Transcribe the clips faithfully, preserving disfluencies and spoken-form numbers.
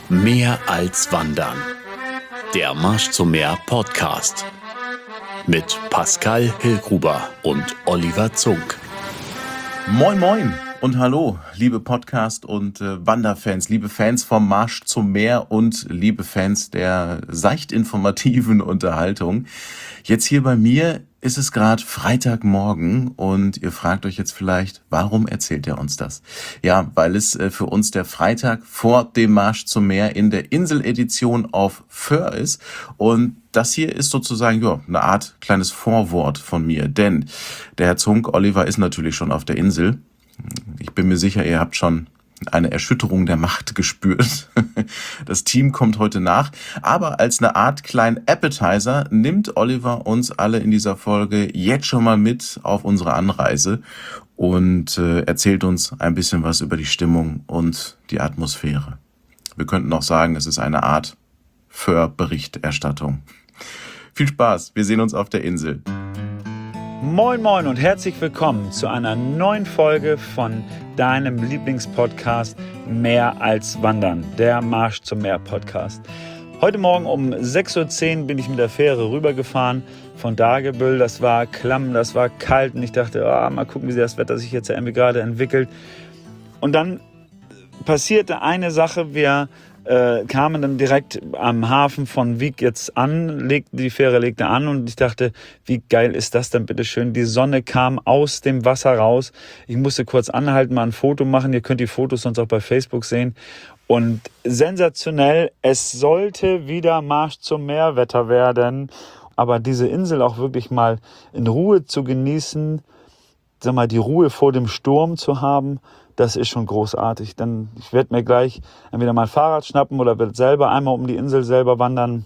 Mehr als Wandern. Der Marsch zum Meer Podcast. Mit Pascal Hillgruber und Oliver Zunk. Moin moin und hallo, liebe Podcast- und äh, Wanderfans, liebe Fans vom Marsch zum Meer und liebe Fans der seicht informativen Unterhaltung. Jetzt hier bei mir ist es gerade Freitagmorgen und ihr fragt euch jetzt vielleicht, warum erzählt er uns das? Ja, weil es äh, für uns der Freitag vor dem Marsch zum Meer in der Insel-Edition auf Föhr ist und das hier ist sozusagen ja, eine Art kleines Vorwort von mir, denn der Herr Zunk, Oliver, ist natürlich schon auf der Insel. Ich bin mir sicher, ihr habt schon eine Erschütterung der Macht gespürt. Das Team kommt heute nach, aber als eine Art kleinen Appetizer nimmt Oliver uns alle in dieser Folge jetzt schon mal mit auf unsere Anreise und äh, erzählt uns ein bisschen was über die Stimmung und die Atmosphäre. Wir könnten auch sagen, es ist eine Art Föhr-Berichterstattung. Viel Spaß, wir sehen uns auf der Insel. Moin moin und herzlich willkommen zu einer neuen Folge von deinem Lieblingspodcast Mehr als Wandern, der Marsch zum Meer Podcast. Heute Morgen um sechs Uhr zehn bin ich mit der Fähre rübergefahren von Dagebüll. Das war klamm, das war kalt und ich dachte, oh, mal gucken, wie das Wetter sich jetzt irgendwie gerade entwickelt. Und dann passierte eine Sache, wir Äh, kamen dann direkt am Hafen von Wiek jetzt an, legten, die Fähre legte an und ich dachte, wie geil ist das denn bitteschön? Die Sonne kam aus dem Wasser raus. Ich musste kurz anhalten, mal ein Foto machen. Ihr könnt die Fotos sonst auch bei Facebook sehen. Und sensationell, es sollte wieder Marsch zum Meerwetter werden. Aber diese Insel auch wirklich mal in Ruhe zu genießen, sag mal, die Ruhe vor dem Sturm zu haben, das ist schon großartig. Dann, ich werde mir gleich entweder mein Fahrrad schnappen oder werde selber einmal um die Insel selber wandern.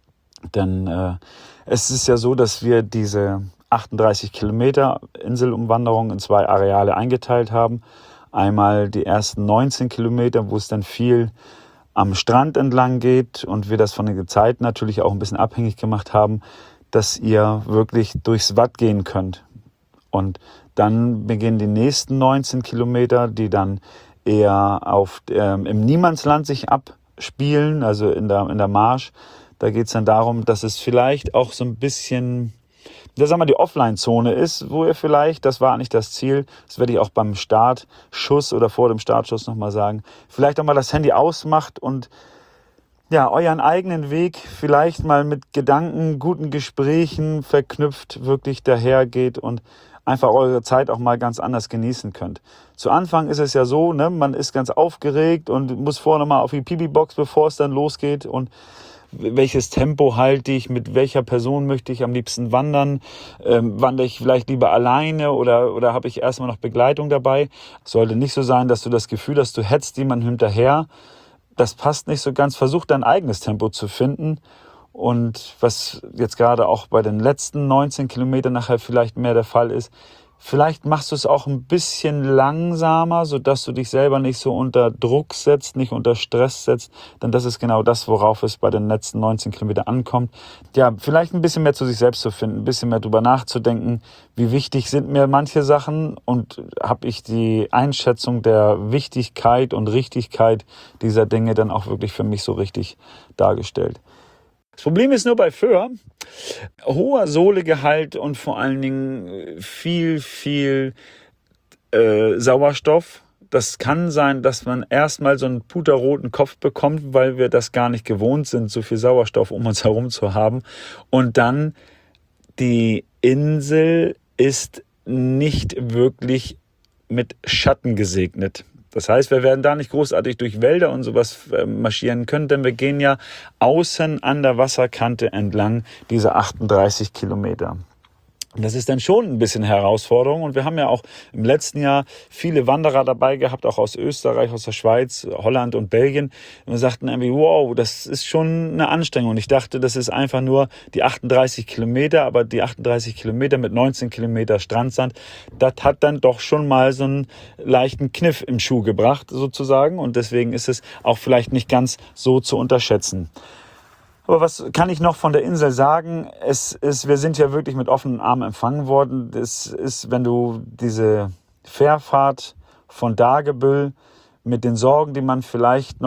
Denn äh, es ist ja so, dass wir diese achtunddreißig Kilometer Inselumwanderung in zwei Areale eingeteilt haben. Einmal die ersten neunzehn Kilometer, wo es dann viel am Strand entlang geht und wir das von den Gezeiten natürlich auch ein bisschen abhängig gemacht haben, dass ihr wirklich durchs Watt gehen könnt. Und dann beginnen die nächsten neunzehn Kilometer, die dann eher auf, ähm, im Niemandsland sich abspielen, also in der, in der Marsch. Da geht es dann darum, dass es vielleicht auch so ein bisschen, ja, sag mal, die Offline-Zone ist, wo ihr vielleicht, das war nicht das Ziel, das werde ich auch beim Startschuss oder vor dem Startschuss nochmal sagen, vielleicht auch mal das Handy ausmacht und ja, euren eigenen Weg vielleicht mal mit Gedanken, guten Gesprächen verknüpft, wirklich dahergeht und einfach eure Zeit auch mal ganz anders genießen könnt. Zu Anfang ist es ja so, ne, man ist ganz aufgeregt und muss vorher nochmal auf die Pipi-Box, bevor es dann losgeht und welches Tempo halte ich, mit welcher Person möchte ich am liebsten wandern, ähm, wandere ich vielleicht lieber alleine oder, oder habe ich erstmal noch Begleitung dabei. Es sollte nicht so sein, dass du das Gefühl hast, du hetzt jemanden hinterher. Das passt nicht so ganz. Versuch dein eigenes Tempo zu finden. Und was jetzt gerade auch bei den letzten neunzehn Kilometern nachher vielleicht mehr der Fall ist, vielleicht machst du es auch ein bisschen langsamer, sodass du dich selber nicht so unter Druck setzt, nicht unter Stress setzt. Denn das ist genau das, worauf es bei den letzten neunzehn Kilometern ankommt. Ja, vielleicht ein bisschen mehr zu sich selbst zu finden, ein bisschen mehr drüber nachzudenken, wie wichtig sind mir manche Sachen und habe ich die Einschätzung der Wichtigkeit und Richtigkeit dieser Dinge dann auch wirklich für mich so richtig dargestellt. Das Problem ist nur bei Föhr, hoher Sohlegehalt und vor allen Dingen viel, viel äh, Sauerstoff. Das kann sein, dass man erstmal so einen puterroten Kopf bekommt, weil wir das gar nicht gewohnt sind, so viel Sauerstoff um uns herum zu haben. Und dann, die Insel ist nicht wirklich mit Schatten gesegnet. Das heißt, wir werden da nicht großartig durch Wälder und sowas marschieren können, denn wir gehen ja außen an der Wasserkante entlang diese achtunddreißig Kilometer. Und das ist dann schon ein bisschen Herausforderung und wir haben ja auch im letzten Jahr viele Wanderer dabei gehabt, auch aus Österreich, aus der Schweiz, Holland und Belgien. Und wir sagten irgendwie, wow, das ist schon eine Anstrengung. Und ich dachte, das ist einfach nur die achtunddreißig Kilometer, aber die achtunddreißig Kilometer mit neunzehn Kilometer Strandsand, das hat dann doch schon mal so einen leichten Kniff im Schuh gebracht sozusagen. Und deswegen ist es auch vielleicht nicht ganz so zu unterschätzen. Aber was kann ich noch von der Insel sagen? Es ist, wir sind ja wirklich mit offenen Armen empfangen worden. Es ist, wenn du diese Fährfahrt von Dagebüll mit den Sorgen, die man vielleicht noch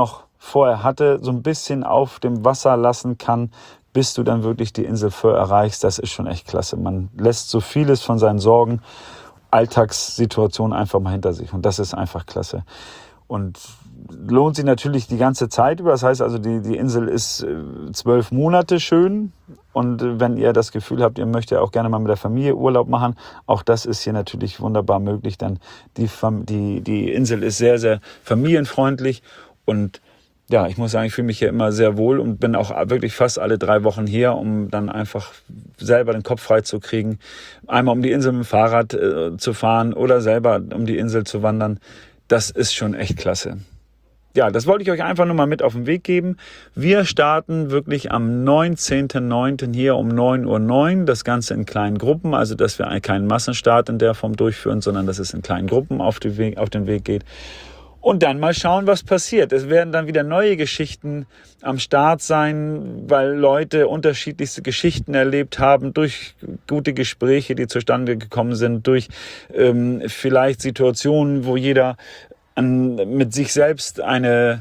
vorher hatte, so ein bisschen auf dem Wasser lassen kann, bis du dann wirklich die Insel Föhr erreichst. Das ist schon echt klasse. Man lässt so vieles von seinen Sorgen, Alltagssituationen einfach mal hinter sich. Und das ist einfach klasse. Und lohnt sich natürlich die ganze Zeit über. Das heißt also, die, die Insel ist äh, zwölf Monate schön. Und äh, wenn ihr das Gefühl habt, ihr möchtet auch gerne mal mit der Familie Urlaub machen, auch das ist hier natürlich wunderbar möglich. Denn die, die, die Insel ist sehr, sehr familienfreundlich. Und ja, ich muss sagen, ich fühle mich hier immer sehr wohl und bin auch wirklich fast alle drei Wochen hier, um dann einfach selber den Kopf frei zu kriegen. Einmal um die Insel mit dem Fahrrad äh, zu fahren oder selber um die Insel zu wandern. Das ist schon echt klasse. Ja, das wollte ich euch einfach nur mal mit auf den Weg geben. Wir starten wirklich am neunzehnten neunten hier um neun Uhr neun. Das Ganze in kleinen Gruppen, also dass wir keinen Massenstart in der Form durchführen, sondern dass es in kleinen Gruppen auf den Weg, auf den Weg geht. Und dann mal schauen, was passiert. Es werden dann wieder neue Geschichten am Start sein, weil Leute unterschiedlichste Geschichten erlebt haben, durch gute Gespräche, die zustande gekommen sind, durch ähm, vielleicht Situationen, wo jeder an, mit sich selbst eine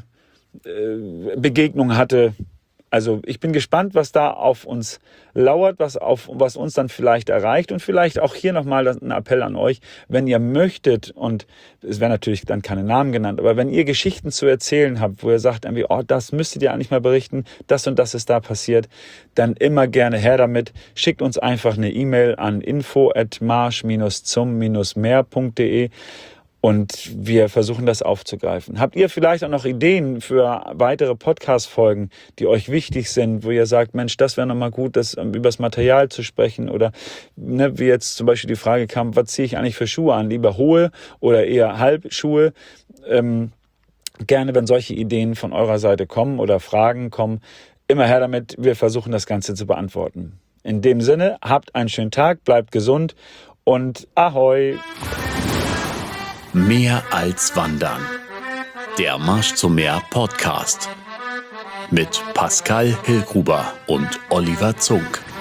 äh, Begegnung hatte. Also ich bin gespannt, was da auf uns lauert, was, auf, was uns dann vielleicht erreicht. Und vielleicht auch hier nochmal ein Appell an euch, wenn ihr möchtet, und es werden natürlich dann keine Namen genannt, aber wenn ihr Geschichten zu erzählen habt, wo ihr sagt, irgendwie, oh, das müsstet ihr eigentlich mal berichten, das und das ist da passiert, dann immer gerne her damit. Schickt uns einfach eine E-Mail an info at marsch zum meer punkt de. Und wir versuchen das aufzugreifen. Habt ihr vielleicht auch noch Ideen für weitere Podcast-Folgen, die euch wichtig sind, wo ihr sagt, Mensch, das wäre nochmal gut, das, um, über das Material zu sprechen? Oder ne, wie jetzt zum Beispiel die Frage kam, was ziehe ich eigentlich für Schuhe an? Lieber hohe oder eher Halbschuhe? Ähm, gerne, wenn solche Ideen von eurer Seite kommen oder Fragen kommen, immer her damit. Wir versuchen das Ganze zu beantworten. In dem Sinne, habt einen schönen Tag, bleibt gesund und Ahoi! Mehr als Wandern. Der Marsch zum Meer Podcast. Mit Pascal Hillgruber und Oliver Zunk.